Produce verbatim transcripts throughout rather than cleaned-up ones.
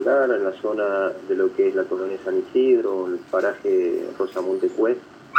en la zona de lo que es la colonia San Isidro, el paraje Rosamonte Cuest,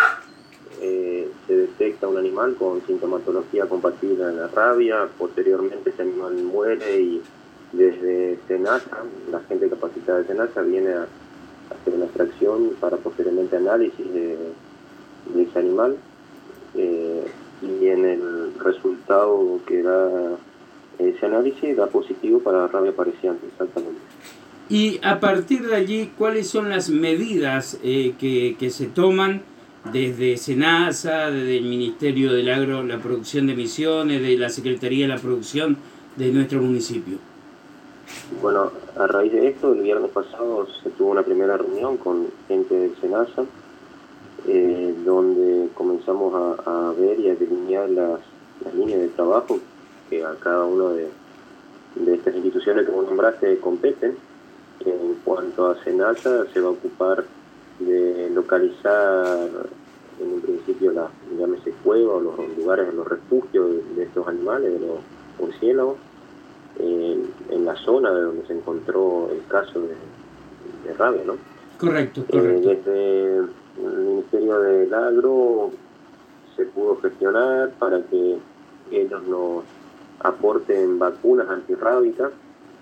eh, se detecta un animal con sintomatología compatible en la rabia. Posteriormente ese animal muere y desde SENASA, la gente capacitada de SENASA viene a hacer una extracción para posteriormente análisis de, de ese animal, eh, y en el resultado que da ese análisis da positivo para rabia pareciente, exactamente. Y a partir de allí, ¿cuáles son las medidas eh, que, que se toman desde SENASA, desde el Ministerio del Agro, la producción de emisiones, de la Secretaría de la Producción de nuestro municipio? Bueno, a raíz de esto, el viernes pasado se tuvo una primera reunión con gente del SENASA, eh, donde comenzamos a, a ver y a delinear las, las líneas de trabajo que a cada una de, de estas instituciones que vos nombraste competen. En cuanto a SENASA, se va a ocupar de localizar en un principio las, llámese, cuevas o los lugares, los refugios de, de estos animales, de los murciélagos, eh, en la zona de donde se encontró el caso de, de rabia, ¿no? Correcto, correcto. Eh, desde el Ministerio del Agro se pudo gestionar para que ellos nos aporten vacunas antirrábicas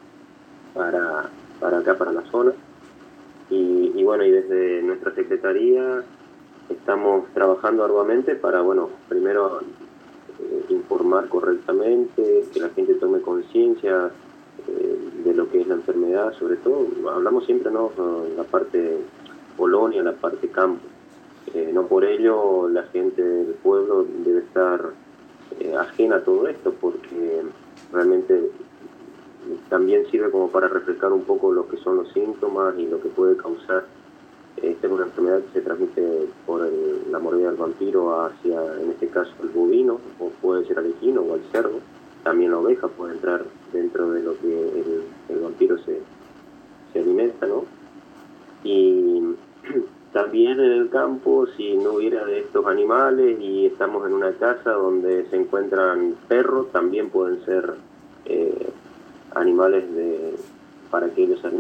para, para acá, para la zona. Y, y bueno, y desde nuestra Secretaría estamos trabajando arduamente para, bueno, primero eh, informar correctamente, que la gente tome conciencia eh, de lo que es la enfermedad, sobre todo, hablamos siempre, ¿no?, la parte colonia, la parte campo. Eh, no por ello la gente del pueblo debe estar eh, ajena a todo esto, porque realmente también sirve como para refrescar un poco lo que son los síntomas y lo que puede causar. Esta es una enfermedad que se transmite por el, la mordida del vampiro hacia, en este caso, el bovino, o puede ser al equino o al cerdo. También la oveja puede entrar dentro de lo que el, el vampiro se, se alimenta, ¿no? Y también en el campo, si no hubiera de estos animales y estamos en una casa donde se encuentran perros, también pueden ser eh, animales de, para que ellos